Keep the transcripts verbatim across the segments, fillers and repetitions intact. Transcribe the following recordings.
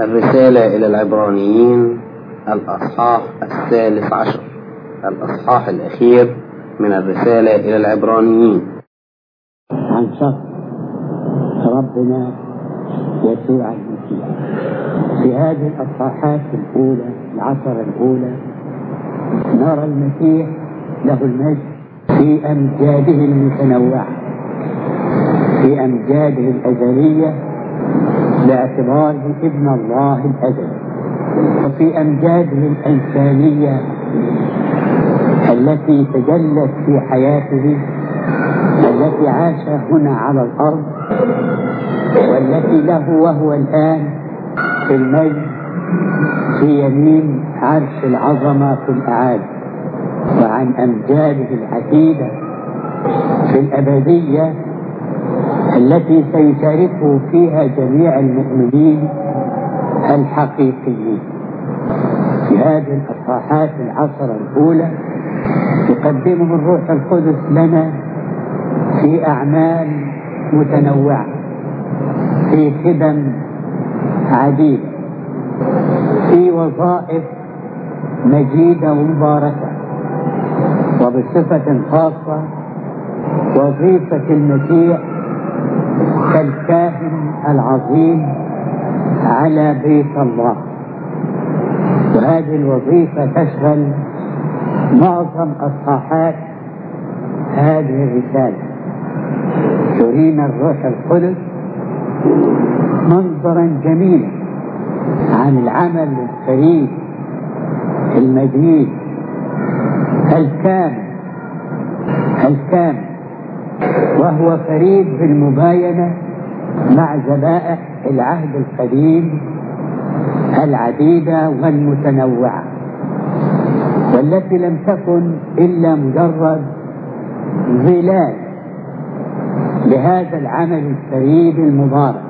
الرسالة إلى العبرانيين الأصحاح الثالث عشر، الأصحاح الأخير من الرسالة إلى العبرانيين. عن شخص ربنا يسوع المسيح. في هذه الأصحاحات الأولى العشر الأولى نرى المسيح له المجد في أمجاده المتنوعة، في أمجاده الأزلية باعتباره ابن الله الأزلي، وفي أمجاده الإنسانية التي تجلت في حياته التي عاش هنا على الأرض، والتي له وهو الآن في المجد في يمين عرش العظمة في الأعالي، وعن أمجاده العديدة في الأبدية التي سيشاركه فيها جميع المؤمنين الحقيقيين. في هذه الأصحاحات العشر الأولى يقدمه الروح القدس لنا في أعمال متنوعة، في خدم عديدة، في وظائف مجيدة ومباركة، وبصفة خاصة وظيفة المسيح كالكاهن العظيم على بيت الله. وهذه الوظيفة تشغل معظم أصحاحات هذه الرسالة. يرينا الروح القدس منظرا جميلا عن العمل الفريد المجيد الكامل الكامل وهو فريد بالمباينة مع ذبائح العهد القديم العديدة والمتنوعة، والتي لم تكن إلا مجرد ظلال لهذا العمل الفريد المبارك.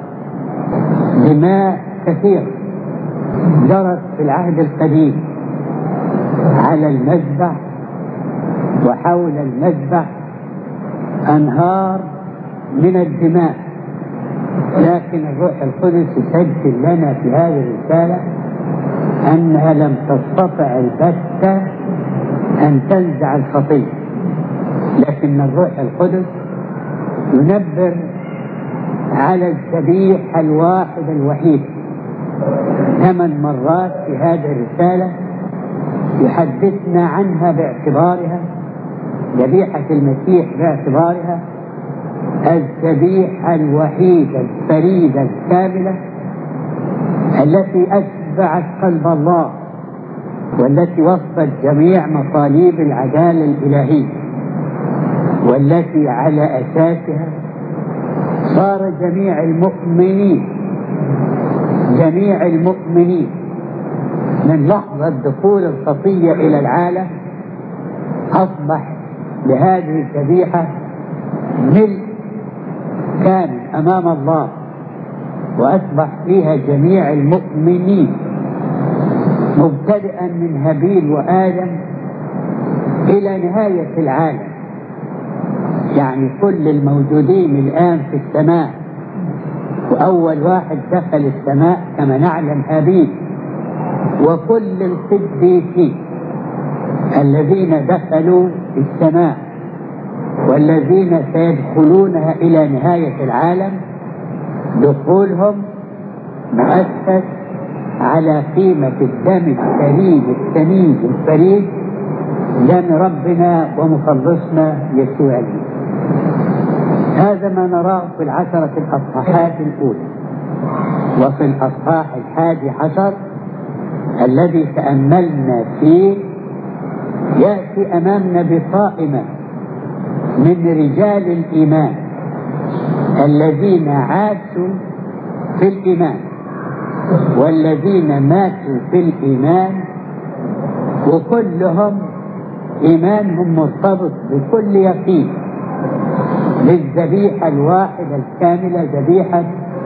دماء كثيرة جرت في العهد القديم على المذبح وحول المذبح أنهار من الدماء، لكن الروح القدس يسجل لنا في هذه الرسالة أنها لم تستطع البتة أن تنزع الخطية، لكن الروح القدس ينبر على الذبيحة الواحدة الوحيدة. ثمان مرات في هذه الرسالة يحدثنا عنها باعتبارها ذبيحة المسيح، باعتبارها الذبيحة الوحيدة الفريدة الكاملة التي أشبعت قلب الله، والتي وفت جميع مطالب العدالة الإلهية، والتي على أساسها صار جميع المؤمنين جميع المؤمنين من لحظة دخول الخطية إلى العالم أصبح لهذه الذبيحة ملء كامل أمام الله، وأصبح فيها جميع المؤمنين مبتدئا من هابيل وآدم إلى نهاية العالم. يعني كل الموجودين الآن في السماء، وأول واحد دخل السماء كما نعلم هابيل، وكل القديسين الذين دخلوا السماء والذين سيدخلونها إلى نهاية العالم، دخولهم مؤسس على قيمة الدم الفريد الثمين الفريد، دم ربنا ومخلصنا يسوع المسيح. هذا ما نراه في العشرة الأصحاحات الأولى. وفي الأصحاح الحادي عشر الذي تأملنا فيه يأتي أمامنا بقائمة من رجال الإيمان الذين عاشوا في الإيمان والذين ماتوا في الإيمان، وكلهم إيمانهم مرتبط بكل يقين بالذبيحة الواحدة الكاملة، ذبيحة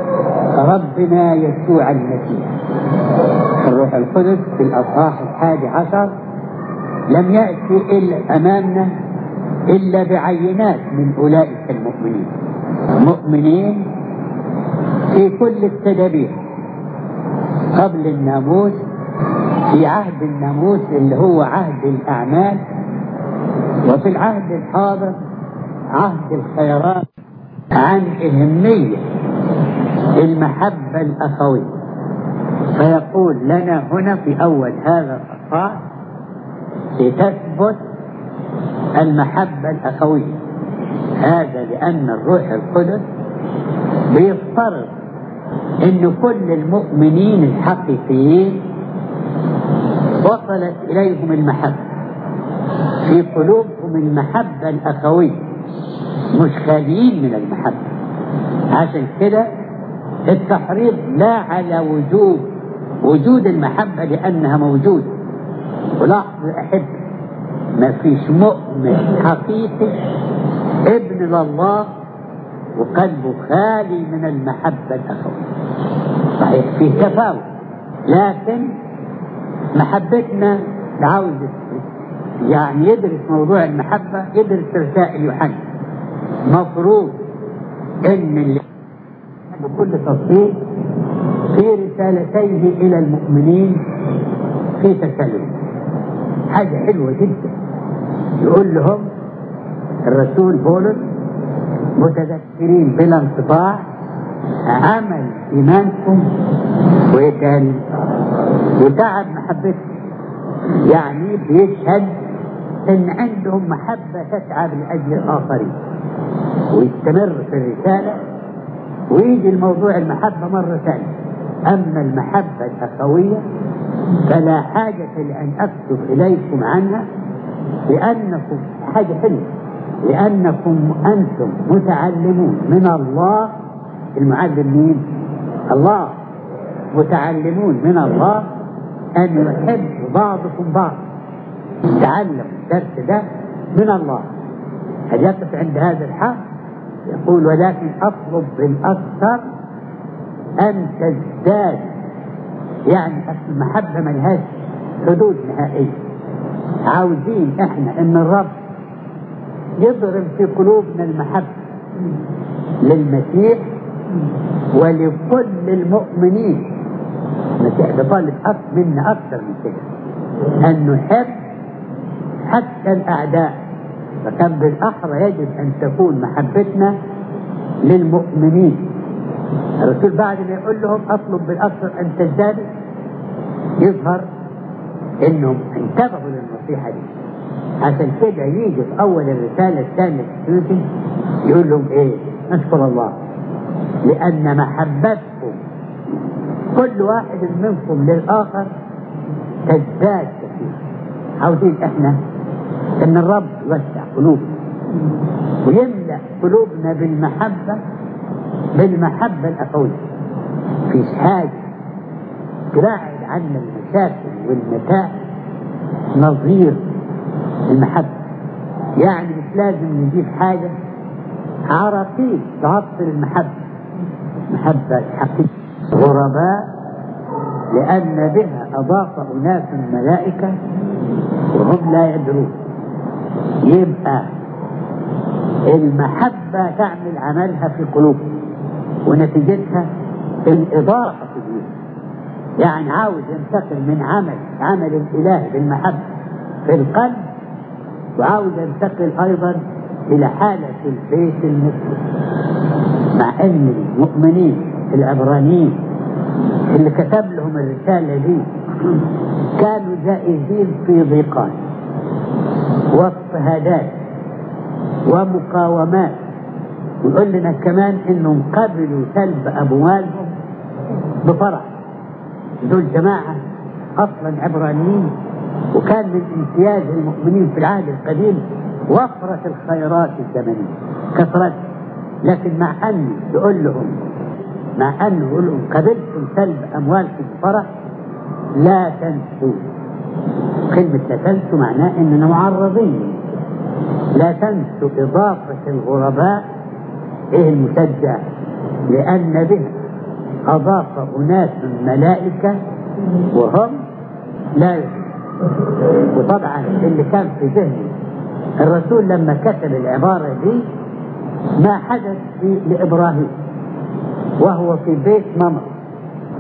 ربنا يسوع المسيح. الروح القدس في الأصحاح الحادي عشر لم يأتي إلا أمامنا إلا بعينات من أولئك المؤمنين، مؤمنين في كل التدابير، قبل الناموس، في عهد الناموس اللي هو عهد الأعمال، وفي العهد الحاضر عهد الخيرات، عن أهمية المحبة الأخوية. فيقول لنا هنا في أول هذا الأصحاح لتثبت المحبة الأخوية. هذا لأن الروح القدس بيفترض أن كل المؤمنين الحقيقيين وصلت إليهم المحبة، في قلوبهم المحبة الأخوية، مش خاليين من المحبة. عشان كده التحريض لا على وجوب وجود المحبة لأنها موجودة. ولاحظوا يا أحب، ما فيش مؤمن حقيقي ابن لله وقلبه خالي من المحبة الأخوية. صحيح في تفاوت، لكن محبتنا عاوز يعني يدرس موضوع المحبة، يدرس رسائل يوحنا. مفروض ان اللي بكل تفصيل في رسالتيه الى المؤمنين في تسلم، حاجة حلوة جدا. يقول لهم الرسول بولس متذكرين بلا انقطاع عمل إيمانكم وإتاني وتعب محبتكم، يعني بيشهد إن عندهم محبة تتعب لأجل الآخرين، ويستمر في الرسالة ويجي الموضوع المحبة مرة ثانية. أما المحبة الأخوية فلا حاجة لأن أكتب إليكم عنها، لأنكم حاجة حلوة، لأنكم أنتم متعلمون من الله. المعلم مين؟ الله. متعلمون من الله أن يحب بعضكم بعض. تعلم الدرس ده من الله. هل يقف عند هذا الحق؟ يقول ولكن أطلب بالأكثر أن تزداد، يعني المحبة ما لهاش حدود نهائية. عاوزين احنا ان الرب يضرب في قلوبنا المحبة للمسيح ولكل المؤمنين. المسيح بطالب منا أكثر من كده، أن نحب حتى الأعداء، فكان بالأحرى يجب أن تكون محبتنا للمؤمنين. الرسول بعد ما يقول لهم أطلب بالأكثر أن تزدادوا، يظهر إنهم انتبهوا للنصيحة دي. عشان كده يجي في أول الرسالة الثانية يقول لهم إيه؟ نشكر الله لأن محبتكم كل واحد منكم للآخر تزداد كثير. عاوزين إحنا إن الرب يوسع قلوبنا ويملأ قلوبنا بالمحبة، بالمحبة الأخوية. فيش حاجة تبعد عنا المشاكل والمتاعب نظير المحبة. يعني مش لازم نجيب حاجة عراقيل تعطل المحبة. محبة حقيقية غرباء لأن بها أضاف أناس الملائكة وهم لا يدرون. يبقى المحبة تعمل عملها في قلوبهم ونتيجتها الإضافة في الدين. يعني عاوز ينتقل من عمل عمل الإله بالمحبة في القلب، وعاوز ينتقل أيضا إلى حالة البيت المسلم. مع أن المؤمنين العبرانيين اللي كتب لهم الرسالة دي كانوا جائزين في ضيقات واضطهادات ومقاومات، ويقول لنا كمان انهم قبلوا سلب اموالهم بفرح. دول جماعة اصلا عبرانيين، وكان من امتياز المؤمنين في العهد القديم وفرة الخيرات الزمنية كثرت. لكن مع ان يقول لهم مع ان يقول لهم قبلتم سلب اموالكم بفرح، لا تنسوا. كلمة لا تنسوا معناه اننا معرضين. لا تنسوا إضافة الغرباء. إيه المشجع؟ لأن بها أضاف أناس ملائكة وهم لا يؤمنون. وطبعا اللي كان في ذهن الرسول لما كتب العبارة دي ما حدث في لإبراهيم وهو في بيت ممر،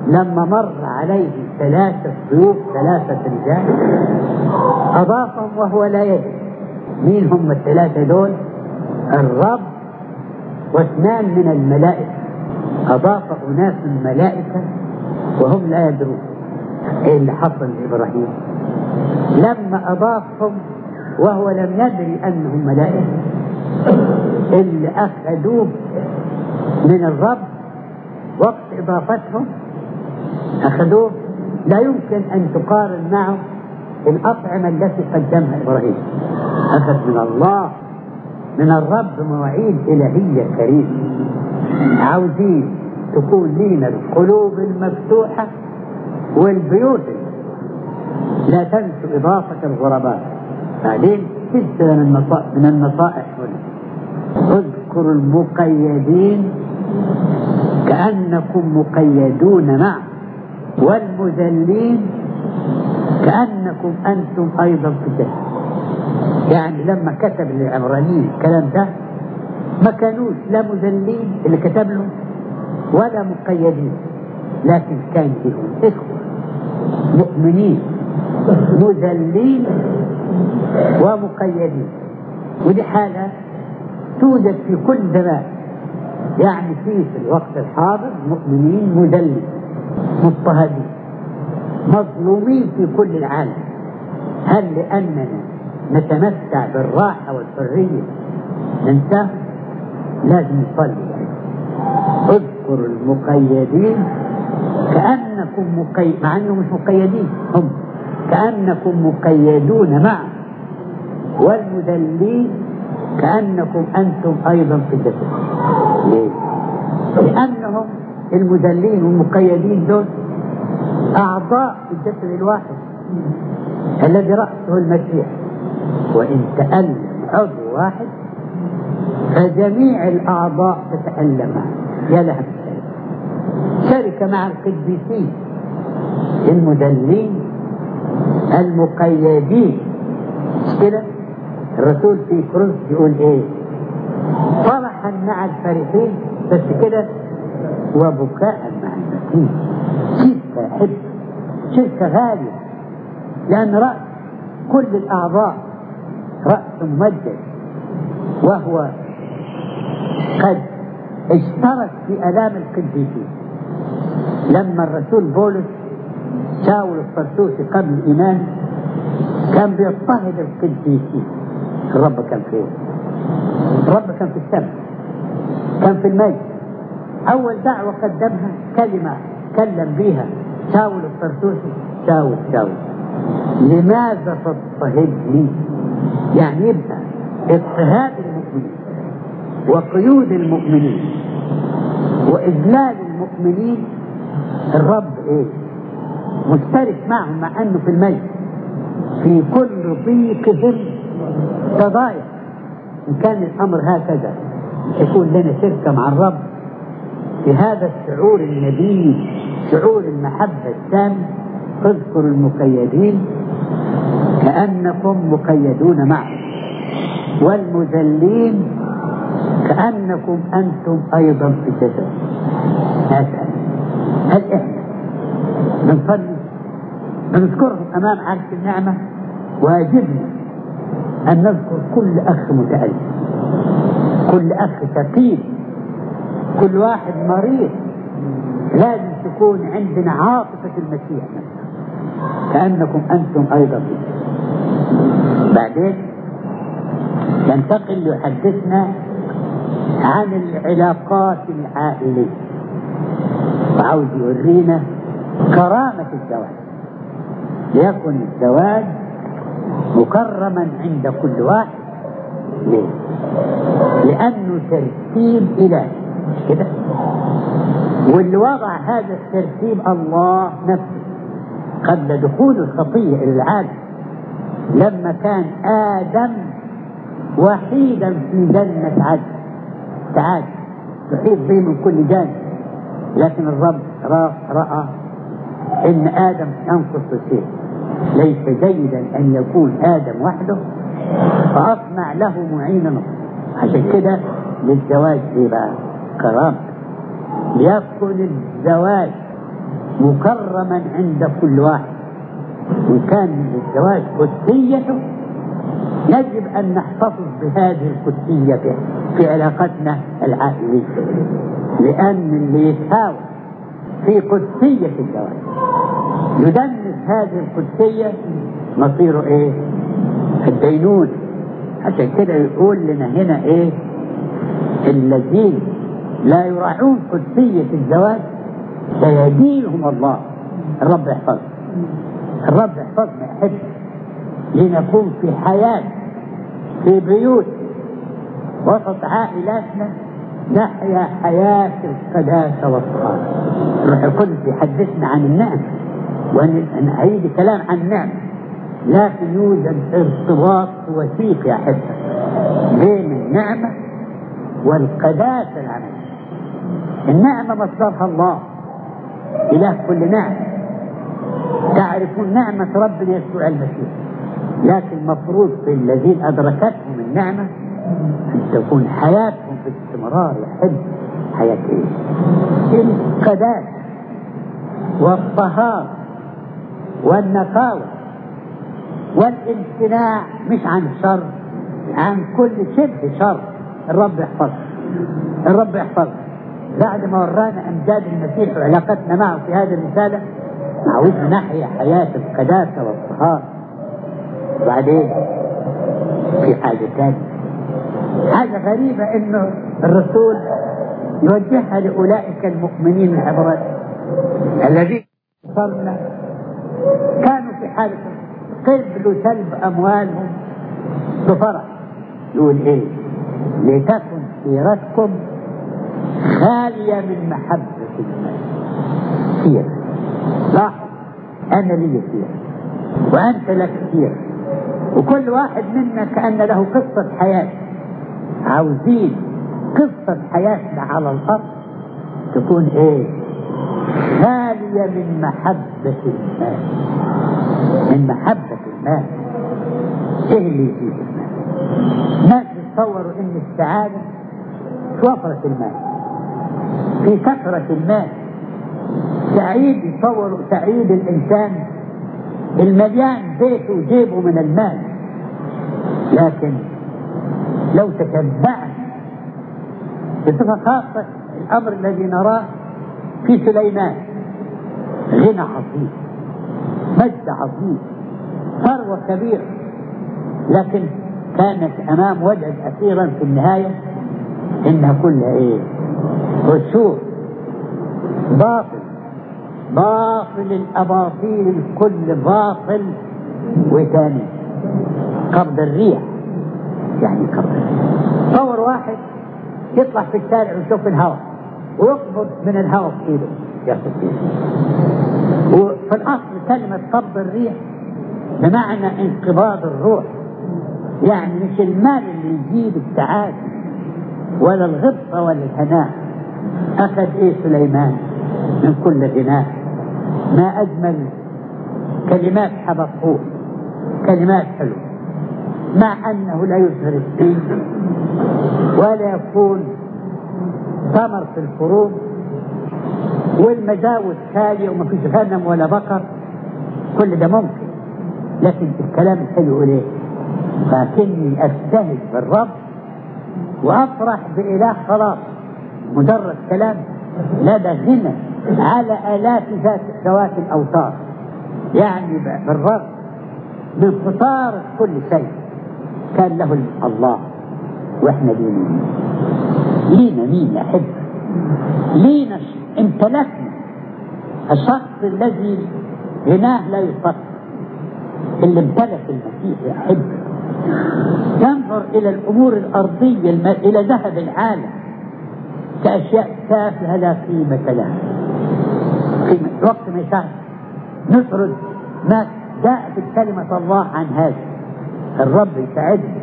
لما مر عليه ثلاثة ضيوف ثلاثة رجال أضافهم وهو لا يدري مين هم الثلاثة دول؟ الرب واثنان من الملائكة. أضاف أناس من الملائكة وهم لا يدرون. إيه اللي حصل لإبراهيم؟ لما أضافهم وهو لم يدري أنهم ملائكة، اللي أخذوه من الرب وقت إضافتهم أخذوه لا يمكن أن تقارن معه الأطعمة التي قدمها إبراهيم. أخذ من الله من الرب مواعيد إلهية كريمة. عاوزين تكون لنا القلوب المفتوحة والبيوت، لا تنسوا إضافة الغرباء. بعدين سلسلة من النصائح هنا: اذكروا المقيدين كأنكم مقيدون معه، والمذلين كأنكم أنتم أيضا في الجسد. يعني لما كتب للعبرانيين الكلام ده ما كانوش لا مذلين اللي كتب لهم ولا مقيدين، لكن كان فيهم إخوة مؤمنين مذلين ومقيدين. ودي حالة توجد في كل زمان، يعني في في الوقت الحاضر مؤمنين مذلين مضطهدين مظلومين في كل العالم. هل لأننا نتمتع بالراحة والحرية ننساه؟ لازم نصلي. اذكروا المقيدين كأنكم مقيد، مع أنهم مش مقيدين، هم كأنكم مقيدون معه، والمذلين كأنكم أنتم أيضا في الجسد. ليه؟ لأنهم المذلين والمقيدين دول أعضاء في الجسد الواحد الذي رأسه المسيح، وإن تألم عضو واحد فجميع الأعضاء تتألم يا لها. شركة مع القديسين المذلين المقيدين. مش كده؟ الرسول في كورنثوس يقول ايه؟ فرحا مع الفرحين، بس كده وبكاء مع المسكين. شركة حب، شركة غالية، لأن رأس كل الأعضاء رأس ممجد، وهو قد اشترك في آلام القديسين. لما الرسول بولس شاول الطرسوسي قبل الإيمان كان بيضطهد القديسين، الرب كان فين؟ الرب كان في السماء، كان في المجد. أول دعوة قدمها كلمة كلم بها شاول الطرسوسي: شاول شاول لماذا تضطهدني؟ يعني يبقى اضطهاد المؤمنين وقيود المؤمنين وإذلال المؤمنين الرب ايه؟ مشترك معهم، مع انه في المجد في كل ضيقهم تضايق. ان كان الامر هكذا يكون لنا شركة مع الرب في هذا الشعور النبيل، شعور المحبة التامة. اذكروا المقيدين كأنكم مقيدون معه، والمذلين كأنكم أنتم أيضا في الجسد. هذا هل إحنا بنصلي بنذكرهم أمام عرش النعمة؟ واجبنا أن نذكر كل أخ متألم، كل أخ ثقيل، كل واحد مريض. لازم تكون عندنا عاطفة المسيح نفسه، كأنكم أنتم أيضا في الجسد. بعدين ينتقل ليحدثنا عن العلاقات العائلية، وعاوز يورينا كرامة الزواج. ليكن الزواج مكرما عند كل واحد. ليه؟ لأنه ترتيب إلهي، مش كده؟ واللي وضع هذا الترتيب الله نفسه قبل دخول الخطية إلى العالم، لما كان آدم وحيدا في جنة عدن تعاد تحيط به من كل جانب، لكن الرب رأى إن آدم ينقص شيء، ليس جيدا أن يكون آدم وحده، فأصنع له معينا. عشان كده للزواج إيه بقى؟ كرامة. ليكن الزواج مكرما عند كل واحد، وكان الزواج قدسيته يجب أن نحتفظ بهذه القدسية في علاقتنا العائلية، لأن اللي يتهاوى في قدسية الزواج يدنس هذه القدسية مصيره إيه؟ الدينون. عشان كده يقول لنا هنا إيه؟ الذين لا يراعون قدسية الزواج سيدينهم الله. الرب يحفظ الرب يحفظنا يحب لنكون في حياة في بيوت وسط عائلاتنا نحيا حياة القداسة والطهارة. الروح القدس يحدثنا عن النعم، وأن هيجي كلام عن النعم، لكن يوجد ارتباط وثيق يا أحبة بين النعمة والقداسة العملية. النعمة مصدرها الله إله كل نعمة، تعرفون نعمة ربنا يسوع المسيح، لكن المفروض في الذين أدركتهم النعمة أن تكون حياتهم باستمرار يحب حياة إيه؟ القداسة والطهارة والنقاوة والامتناع مش عن الشر، عن كل شبه شر. الرب يحفظ الرب يحفظ بعد ما ورانا أمجاد المسيح وعلاقتنا معه في هذه الرسالة، عاوزنا نحيا حياة القداسة والطهارة. وبعدين في حاجة ثانية، حاجة غريبة إنه الرسول يوجهها لأولئك المؤمنين العبرات الذين صرنا كانوا في حالة قبلوا سلب أموالهم بفرح. يقول إيه؟ لتكن سيرتكم خالية من محبة المال. سيرة لاحظ، أنا لي سيرة وأنت لك سيرة، وكل واحد منا كأن له قصة حياة. عاوزين قصة حياتنا على الأرض تكون إيه؟ خالية من محبة المال. من محبة المال. إيه اللي يجيب المال؟ الناس يتصوروا إن السعادة في وفرة المال، في كثرة المال. سعيد يتصوروا سعيد الإنسان المليان بيته وجيبه من المال، لكن لو تتبعنا بصفة خاصة الأمر الذي نراه في سليمان، غنى عظيم، مجد عظيم، ثروة كبيرة، لكن كانت أمام وجد أخيرا في النهاية إنها كلها إيه؟ رسول باطل، باطل الأباطيل، كل باطل. وثاني قبض الريح، يعني قبض الريح. تصور واحد يطلع في الشارع ويشوف الهواء ويقبض من الهواء في ايده ياخذ فيه. وفي الأصل كلمة قبض الريح بمعنى انقباض الروح، يعني مش المال اللي يجيب السعادة ولا الغبطة ولا الهناء. أخذ إيه سليمان من كل غناء؟ ما أجمل كلمات حبقوه، كلمات حلوة، مع أنه لا يظهر الدين ولا يكون ثمر في الفروض، والمزاود خالية وما فيش غنم ولا بقر، كل ده ممكن. لكن الكلام الحلو ليه؟ لكني أجتهد بالرب وأفرح بإله خلاص. مجرد كلام لا ده غنى على آلاف ذات ذوات الأوتار، يعني بالرب من خسارة كل شيء كان له الله. وإحنا لينا لينا مين يا حب؟ لينا امتلكنا الشخص الذي غناه لا يفقر، اللي امتلك المسيح يا حب. ينظر إلى الأمور الأرضية الم... إلى ذهب العالم كأشياء تافهة لا قيمة لها. في وقت ما يشاء نسرد ما جاء في كلمة الله عن هذا. الرب يساعدنا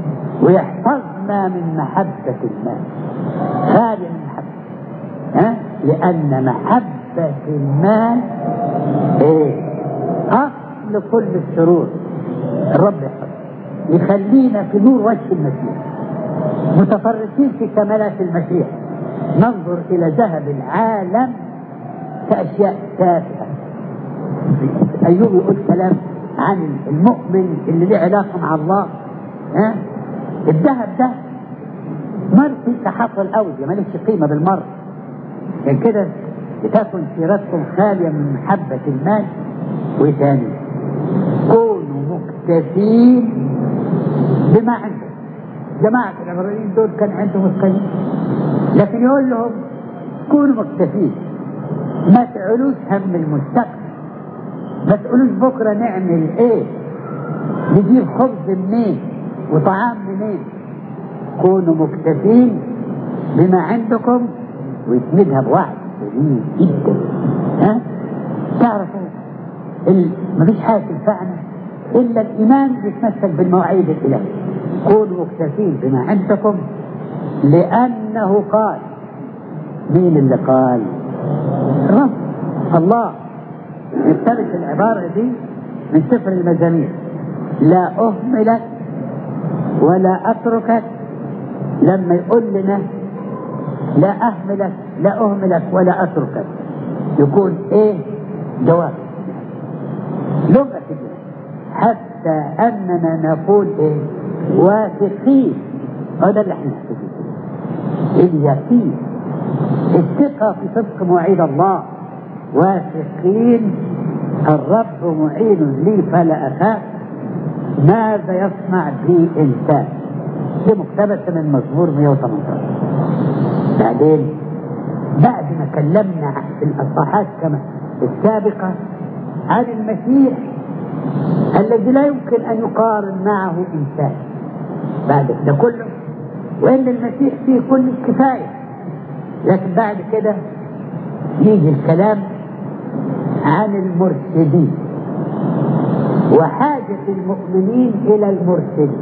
ويحفظنا من محبة المال، خالي من محبة، ها؟ لأن محبة المال إيه؟ أصل كل الشرور. الرب يحفظ يخلينا في نور وجه المسيح، متفرسين في كمالات المسيح، ننظر إلى ذهب العالم في أشياء تافهة. أيوب يقول كلام عن المؤمن اللي له علاقة مع الله، ها الذهب ده مرتي كحصل أودية مالكش قيمة بالمرة. عشان كده لتكن سيرتكم خالية من محبة المال. وثاني كونوا مكتفين بما عندكم. جماعة العبرانيين دول كان عندهم القليل، لكن يقول لهم كونوا مكتفين، ما تعلوش هم المستقبل، ما تقولوش بكرة نعمل ايه، نجيب خبز منين وطعام منين. كونوا مكتفين بما عندكم، ويسندها بوعد شديد جدا. ها تعرفوا ما فيش حاجة تنفعنا إلا الإيمان يتمسك بالمواعيد الإلهية. كونوا مكتفين بما عندكم لأنه قال. مين اللي قال؟ رب الله. نبتلت العبارة دي من سفر المزامير: لا أهملك ولا أتركك. لما يقول لنا لا أهملك لا أهملك ولا أتركك، يكون إيه جواب لغة حتى أننا نقول إيه واثقين. هذا اللي احنا نحتاجه، اليقين، الثقة في صدق مواعيد الله. واثقين الرب معين لي فلا أخاف، ماذا يصنع بي إنسان. دي مقتبسة من مزمور مئة وثمانية عشر. بعدين بعد ما كلمنا في الأصحاحات كما السابقة عن المسيح الذي لا يمكن أن يقارن معه إنسان بعد ده كله، وإن المسيح فيه كل الكفاية، لكن بعد كده يجي الكلام عن المرشدين وحاجة المؤمنين إلى المرشدين.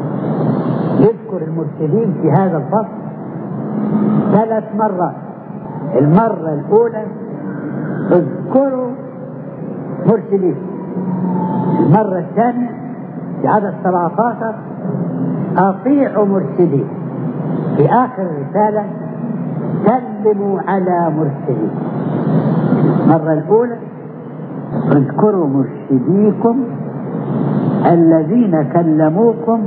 يذكر المرشدين في هذا الفصل ثلاث مرات. المرة الأولى اذكروا مرشدين. المرة الثانية في عدد سبعة عشر أطيعوا مرشدين. في آخر الرسالة سلموا على مرشدين. المرة الأولى اذكروا مرشديكم الذين كلموكم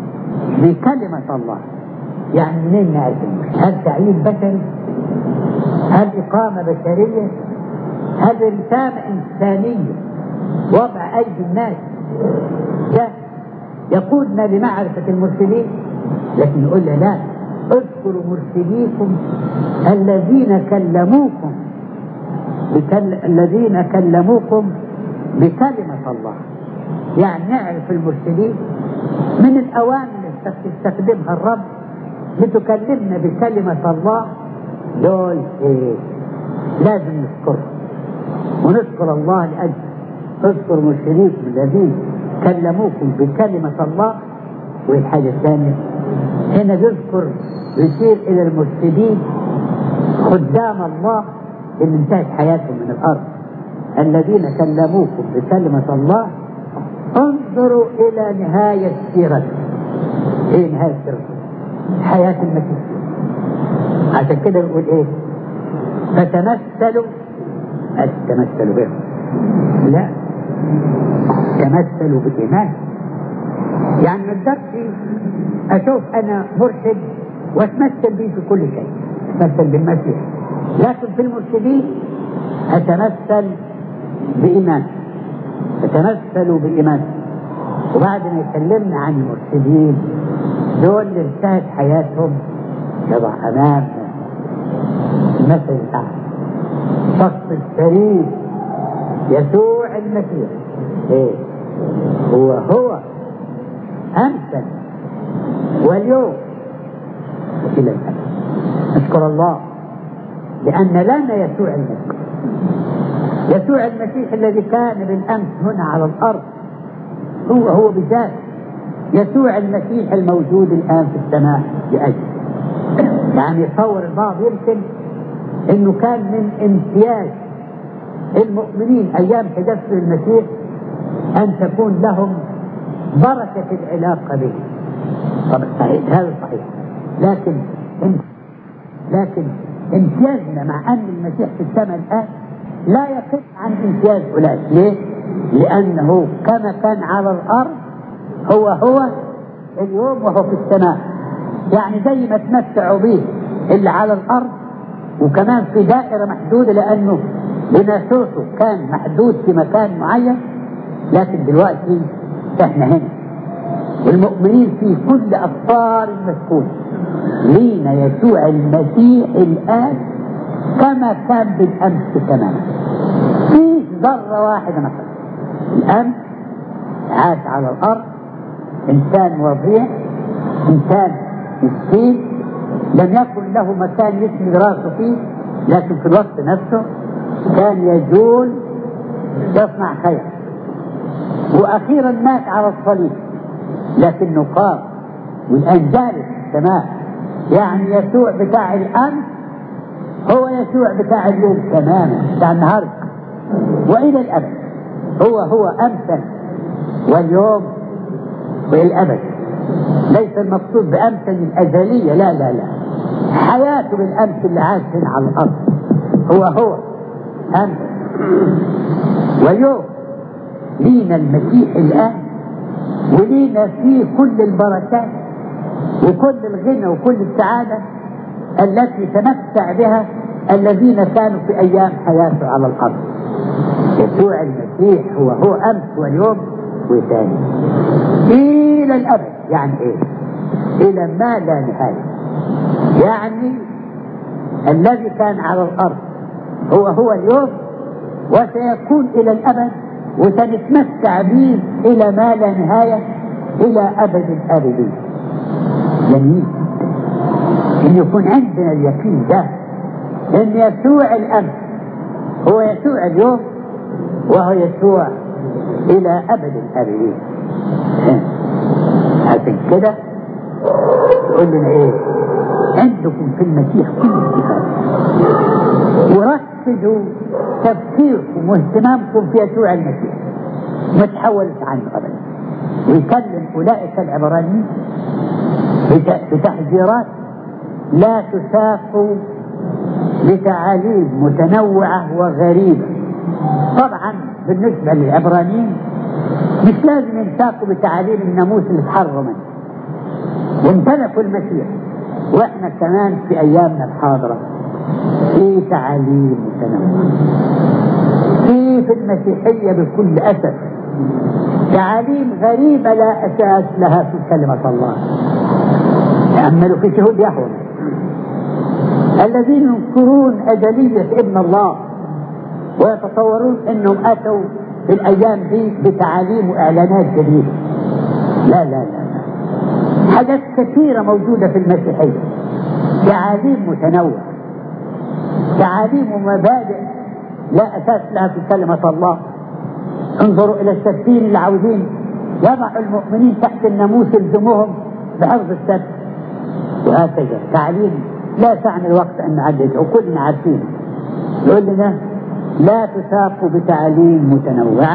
بكلمة الله. يعني منين نعرف المرشد؟ هل تعيين بشري؟ هل إقامة بشرية؟ هل رسالة إنسانية وضع أيدي الناس؟ ده يقودنا لمعرفة المرسلين. لكن يقول لا، اذكروا مرسليكم الذين كلموكم بكل... الذين كلموكم بكلمة الله. يعني نعرف المرسلين من الأوامر اللي يستخدمها الرب لتكلمنا بكلمة الله. دول إيه؟ لازم نذكرهم ونذكر الله لأجل اذكر مرسليكم الذين كلموكم بكلمة الله. والحاجة الثانية هنا يذكر يشير إلى المرسلين خدام الله اللي انتهت حياتهم من الأرض، الذين كلموكم بكلمة الله. انظروا إلى نهاية سيرتهم. إيه نهاية سيرتهم؟ حياة المسيح. عشان كده يقول إيه؟ فتمثلوا تمثلوا بهم، لا تمثلوا بالإيمان. يعني ما اقدرش اشوف انا مرشد واتمثل به في كل شيء، اتمثل بالمسيح، لكن في المرشدين اتمثل بايمان، اتمثلوا بايمان. وبعد ما يكلمنا عن المرشدين دول اللي انتهت حياتهم يضع امامنا المثل الاعلى، شخص الفريد يسوع المسيح. ايه هو هو امثل واليوم إلى الأبد. نشكر الله لأن لنا يسوع المسيح، يسوع المسيح الذي كان بالأمس هنا على الأرض، هو هو بذاته يسوع المسيح الموجود الآن في السماء بأجل. يعني يتصور البعض يمكن إنه كان من امتياز المؤمنين أيام تجسد المسيح أن تكون لهم بركة العلاقة به. طبعا صحيح، هذا صحيح، لكن لكن امتيازنا مع أن المسيح في السماء الآن لا يقل عن امتياز أولئك. ليه؟ لأنه كما كان على الأرض هو هو اليوم وهو في السماء. يعني زي ما تمتعوا به اللي على الأرض، وكمان في دائرة محدودة، لأنه بناسوسه كان محدود في مكان معين، لكن دلوقتي احنا هنا والمؤمنين في كل أقطار المسكون لينا يسوع المسيح الآن كما كان بالأمس تماما. في ذرة واحدة مثلا الآن عاش على الأرض إنسان وضيع، إنسان مسكين لم يكن له مكان يسند راسه فيه، لكن في الوقت نفسه كان يجول يصنع خير، وأخيرا مات على الصليب لكنه قام والآن جالس في السماء. يعني يسوع بتاع الأمس هو يسوع بتاع اليوم تماما، بتاع النهارده وإلى الأبد. هو هو أمسا واليوم والأبد. ليس المقصود بأمسا الأزلية، لا لا لا، حياته بالأمس اللي عاش هنا على الأرض هو هو أمس واليوم. لينا المسيح الآن ولينا فيه كل البركات وكل الغنى وكل السعادة التي تمتع بها الذين كانوا في أيام حياته على الأرض. يسوع المسيح هو هو أمس واليوم وثاني إلى الأبد. يعني إيه؟ إلى ما لا نهاية. يعني الذي كان على الأرض هو هو اليوم وسيكون إلى الأبد، وسنتمتع به إلى ما لا نهاية إلى أبد الآبدين. جميل إن يكون عندنا اليقين ده إن يسوع الأمس هو يسوع اليوم وهو يسوع إلى أبد الآبدين. عشان كده يقول لنا إيه؟ عندكم في المسيح كل الصفات، وركزوا تفكيركم واهتمامكم في يسوع المسيح ما تحولش عنه أبدا. ويكلم أولئك العبرانيين بتحذيرات لا تساق بتعاليم متنوعة وغريبة. طبعا بالنسبة للعبرانيين مش لازم ينساقوا بتعاليم الناموس اللي تحرمت وامتلكوا المسيح، واحنا كمان في ايامنا الحاضرة في تعاليم متنوعة في في المسيحية بكل اسف تعاليم غريبة لا اساس لها في كلمة الله. يعملوا في شهود يهوه الذين ينكرون أجلية ابن الله ويتصورون انهم اتوا في الايام دي بتعاليم واعلانات جديدة. لا لا لا، حاجات كثيرة موجودة في المسيحية، تعاليم متنوعة، تعاليم ومبادئ لا أساس لها في كلمة الله. انظروا إلى السبتين اللي عاوزين يضعوا المؤمنين تحت الناموس يلزموهم بحفظ السبت، وهكذا تعاليم لا تعني الوقت أن نعدد وكلنا عارفين. يقول لنا لا تساقوا بتعاليم متنوعة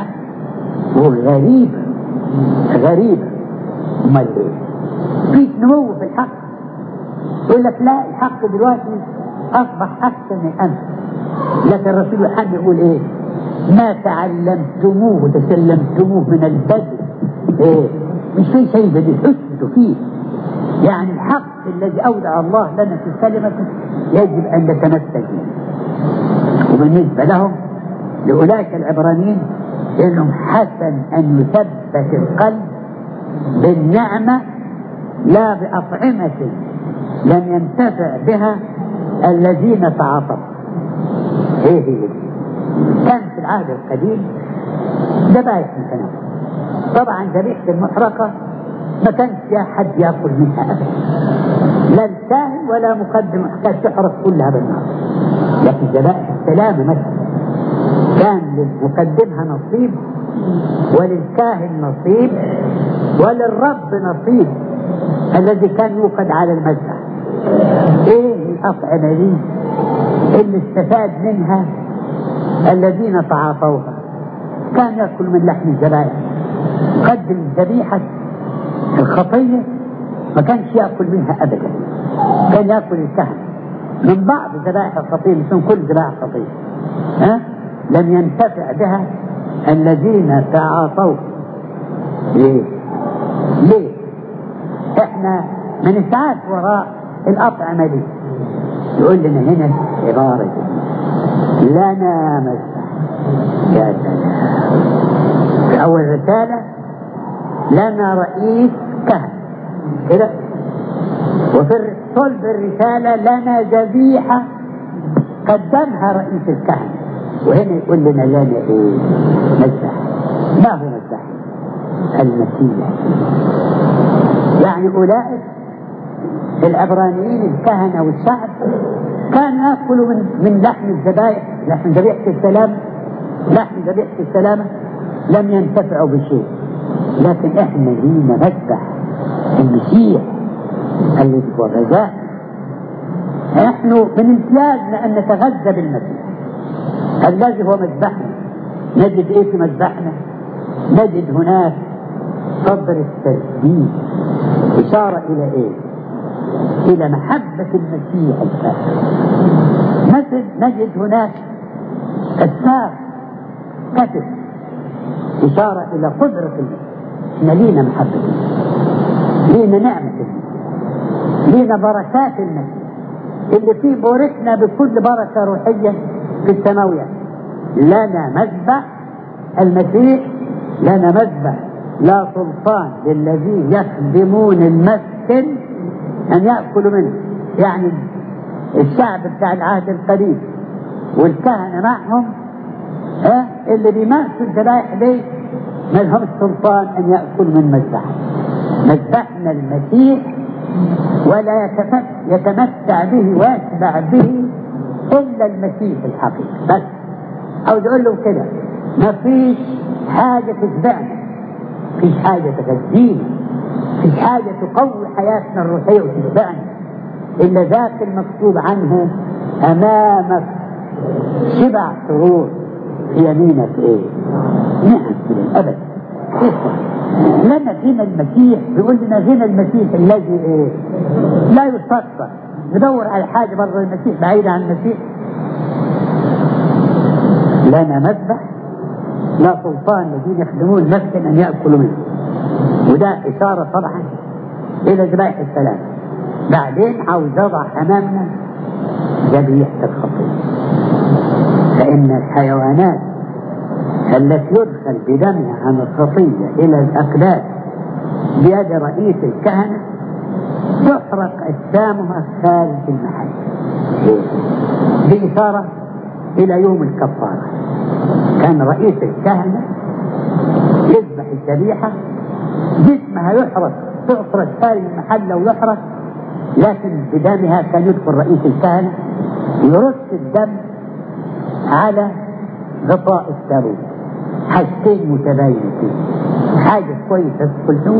وغريبة غريبة. امال ايه؟ في نمو في الحق. يقول لك لا، الحق دلوقتي اصبح احسن من امس. لكن الرسول يوحنا يقول ايه؟ ما تعلمتموه وتسلمتموه من البدء ايه؟ مش في شيء بدي حسنتوا فيه. يعني الحق الذي اودع الله لنا في كلمته يجب ان نتمسك به. وبالنسبه لهم لاولئك العبرانيين انهم حسن ان يثبت القلب بالنعمة لا بأطعمة لم ينتفع بها الذين تعاطوا. ايه هي؟ كان في العهد القديم ذبائح متنوعة. طبعا ذبيحة المحرقة ما كانش حد يأكل منها أبدا، لا الكاهن ولا مقدم، كانت تحرق كلها بالنار. لكن ذبائح السلامة مثلا كان للمقدمها نصيب وللكاهن نصيب وللرب نصيب الذي كان يوقد على المذبح. ايه الأطعمة دي اللي استفاد منها الذين تعاطوها؟ كان يأكل من لحم الذبائح. قدم ذبيحة الخطية ما كانش يأكل منها أبدا، كان يأكل الكهنة من بعض ذبائح الخطية، مش من كل ذبائح الخطية. ها؟ لم ينتفع بها الذين تعاطوا. ليه؟ ليه؟ احنا ما نسعاش وراء الأطعمة دي. يقول لنا هنا عبارة لنا مذبح. يا سلام. في أول رسالة لنا رئيس كهنة كده، وفي صلب الرسالة لنا ذبيحة قدمها رئيس الكهنة. وهنا يقول لنا لنا ايه؟ مذبح. ما هو مذبح؟ المسيح. يعني أولئك العبرانيين الكهنة والشعب كانوا يأكلوا من من لحم الذبائح، لحم ذبيحة السلام، لحم ذبيحة السلامة، لم ينتفعوا بشيء. لكن احنا لينا مذبح المسيح الذي هو غذاء. نحن من امتيازنا أن نتغذى بالمسيح الذي هو مذبحنا. نجد ايه في مذبحنا؟ نجد هناك صدر التسبيح، إشارة إلى إيه؟ إلى محبة المسيح الكامل. نجد نجد هناك الساق كتف، إشارة إلى قدرة المسيح. إحنا لينا محبة المسيح، لينا نعمة المسيح، لينا بركات المسيح اللي فيه بوركنا بكل بركة روحية في السماويات. لنا مذبح المسيح، لنا مذبح لا سلطان للذين يخدمون المسكن أن يأكلوا منه. يعني الشعب بتاع العهد القديم والكهنة معهم ها اللي بيمارسوا الذبائح دي ما لهمش سلطان أن يأكلوا من مذبحنا. مذبحنا المسيح، ولا يتمتع به ويشبع به إلا المسيح الحقيقي بس. أو تقول له كده ما فيش حاجة تشبعنا، فيش حاجة تغذينا، فيش حاجة تقوي حياتنا الروحية وتشبعنا إلا ذاك المكتوب عنه أمامك شبع سرور في يمينك إيه؟ نعم إلى الأبد. لنا غنى المسيح. بيقول لنا غنى المسيح الذي إيه؟ لا يستطاع ندور على حاجة برضه المسيح بعيدة عن المسيح. لنا مذبح لا سلطان الذين يخدمون المسكن أن يأكلوا منه. وده إشارة طبعا إلى ذبائح السلام. بعدين عاوز يضع أمامنا ذبيحة الخطية، فإن الحيوانات التي يدخل بدمها عن الخطية إلى الأقداس بيد رئيس الكهنة تحرق أجسامها خارج المحل. بإشارة إلى يوم الكفارة. كان رئيس الكهنة يذبح الذبيحة، جسمها يحرق، تحرق خارج المحل ويحرق، لكن بدمها كان يدخل رئيس الكهنة يرش الدم على غطاء التابوت. حاجتين متباينتين، حاجة كويسة تدخل جوا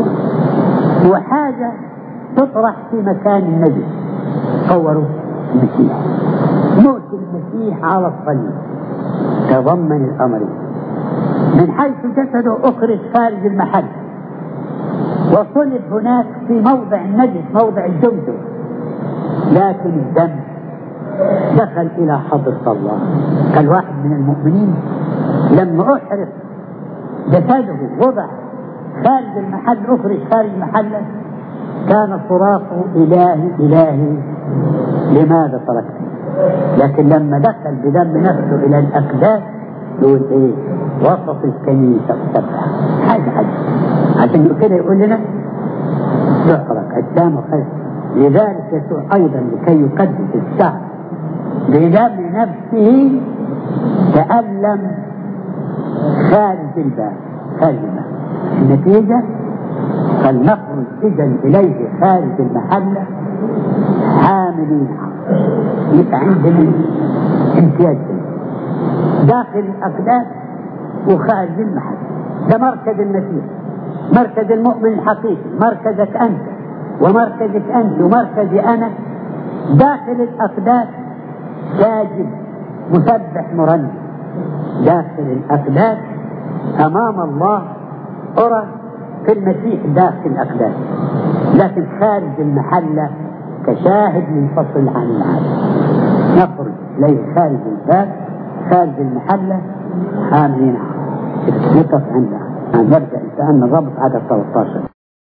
وحاجة تطرح في مكان النجس. تصوروا المسيح، موت المسيح على الصليب تضمن الأمرين. من حيث جسده أخرج خارج المحل وصلب هناك في موضع النجس، موضع الجمجم، لكن الدم دخل إلى حضرة الله. كالواحد من المؤمنين لما أحرق جسده وضع خارج المحل، أخرج خارج محله، كان صراخه إلهي إلهي لماذا تركتني؟ لكن لما دخل بدم نفسه إلى الأقداس يقول إيه؟ وسط الكنيسة السبعة. حاجة حاجة عشان كده يقول لنا يحرق أجسامه خارج. لذلك يسوع أيضا لكي يقدس الشعب بدم نفسه تألم خارج الباب، خارج الباب. النتيجة فلنخرج إذا إليه خارج المحلة حاملين حق. يبقى عندنا امتياز داخل الأقداس وخارج المحل. ده مركز المسيح، مركز المؤمن الحقيقي، مركزك أنت ومركزك أنت ومركزي أنا. داخل الأقداس ساجد مسبح مرنم، داخل الأقداس أمام الله أرى في المسيح داخل الأقداس، لكن خارج المحلة كشاهد منفصل عن العالم. نخرج ليه خارج الباب خارج المحلة عاملين نقف عندها. نرجع إن الربط عدد ثلاثة عشر.